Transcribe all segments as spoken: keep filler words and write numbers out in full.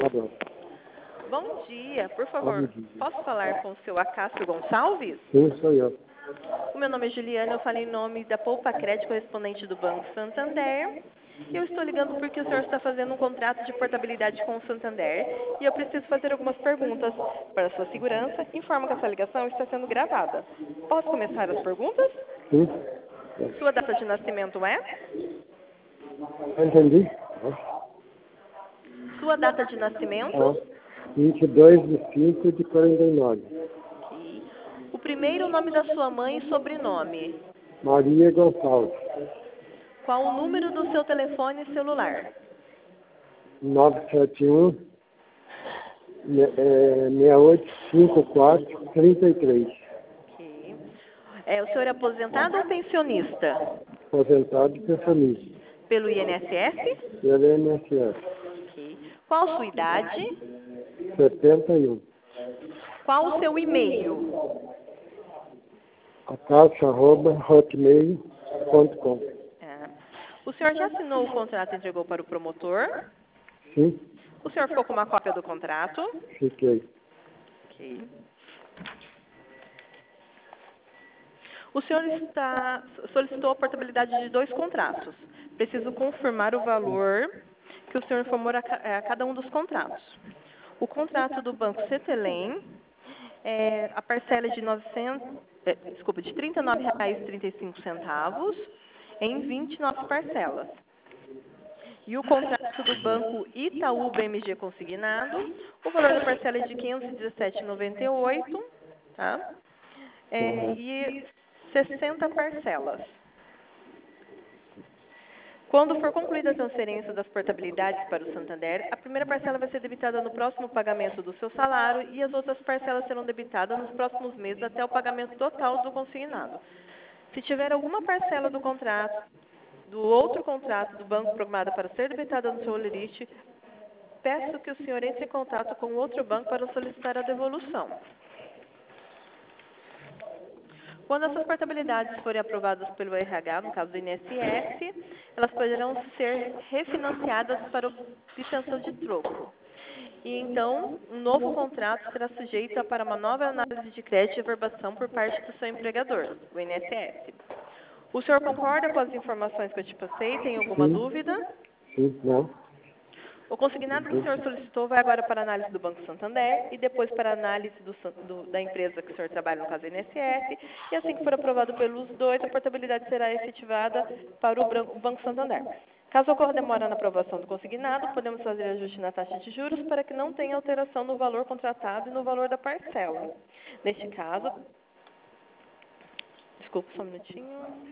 Salvador. Bom dia, por Bom favor, dia. posso falar com o seu Acácio Gonçalves? Sim, sou eu. O meu nome é Juliana, eu falo em nome da Poupa Crédito, correspondente do Banco Santander. E eu estou ligando porque o senhor está fazendo um contrato de portabilidade com o Santander e eu preciso fazer algumas perguntas. Para sua segurança, informo que essa ligação está sendo gravada. Posso começar as perguntas? Sim. Sua data de nascimento é? Eu entendi? Sua data de nascimento? Ah, vinte e dois de cinco de quarenta e nove. Ok. O primeiro nome da sua mãe e sobrenome? Maria Gonçalves. Qual o número do seu telefone celular? nove sete um, seis oito cinco quatro, três três. Ok. É, o senhor é aposentado ou pensionista? Aposentado e pensionista. Pelo I N S S? Pelo I N S S. Ok. Qual a sua idade? setenta e um. Qual o seu e-mail? Acácio arroba hotmail ponto com. É. O senhor já assinou o contrato e entregou para o promotor? Sim, O senhor ficou com uma cópia do contrato? fiquei. Ok. O senhor está, solicitou a portabilidade de dois contratos. Preciso confirmar o valor que o senhor informou a, ca- a cada um dos contratos. O contrato do Banco Cetelem, é, a parcela é de novecentos, é, desculpa, de trinta e nove reais e trinta e cinco centavos em vinte e nove parcelas. E o contrato do Banco Itaú B M G Consignado, o valor da parcela é de quinhentos e dezessete reais e noventa e oito centavos, tá? É, e sessenta parcelas. Quando for concluída a transferência das portabilidades para o Santander, a primeira parcela vai ser debitada no próximo pagamento do seu salário e as outras parcelas serão debitadas nos próximos meses até o pagamento total do consignado. Se tiver alguma parcela do contrato, do outro contrato do banco programada para ser debitada no seu holerite, peço que o senhor entre em contato com o outro banco para solicitar a devolução. Quando essas portabilidades forem aprovadas pelo R H, no caso do I N S S, elas poderão ser refinanciadas para obtenção de troco. E então, um novo contrato será sujeito a para uma nova análise de crédito e averbação por parte do seu empregador, o I N S S. O senhor concorda com as informações que eu te passei? Tem alguma Sim, dúvida? sim, não. O consignado que o senhor solicitou vai agora para a análise do Banco Santander e depois para a análise do, San- do- da empresa que o senhor trabalha, no caso I N S S, e assim que for aprovado pelos dois, a portabilidade será efetivada para o Bran- o Banco Santander. Caso ocorra demora na aprovação do consignado, podemos fazer ajuste na taxa de juros para que não tenha alteração no valor contratado e no valor da parcela. Neste caso, desculpa só um minutinho.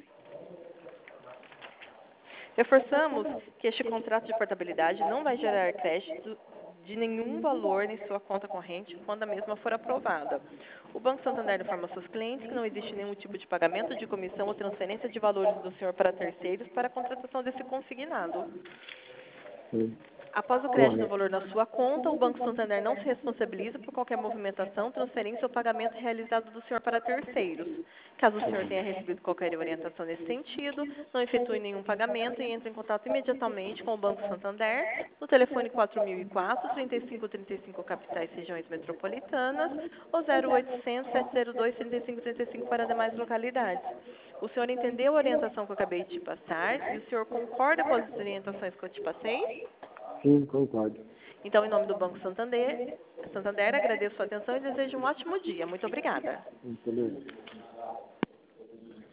Reforçamos que este contrato de portabilidade não vai gerar crédito de nenhum valor em sua conta corrente quando a mesma for aprovada. O Banco Santander informa seus clientes que não existe nenhum tipo de pagamento de comissão ou transferência de valores do senhor para terceiros para a contratação desse consignado. Sim, Após o crédito no correto. valor da sua conta, o Banco Santander não se responsabiliza por qualquer movimentação, transferência ou pagamento realizado do senhor para terceiros. Caso o senhor tenha recebido qualquer orientação nesse sentido, não efetue nenhum pagamento e entre em contato imediatamente com o Banco Santander no telefone quatro mil e quatro, trinta e cinco trinta e cinco capitais e regiões metropolitanas ou zero oitocentos, sete zero dois, trinta e cinco trinta e cinco para demais localidades. O senhor entendeu a orientação que eu acabei de te passar e o senhor concorda com as orientações que eu te passei? Sim, concordo. Então, em nome do Banco Santander, Santander, agradeço a sua atenção e desejo um ótimo dia. Muito obrigada. Beleza.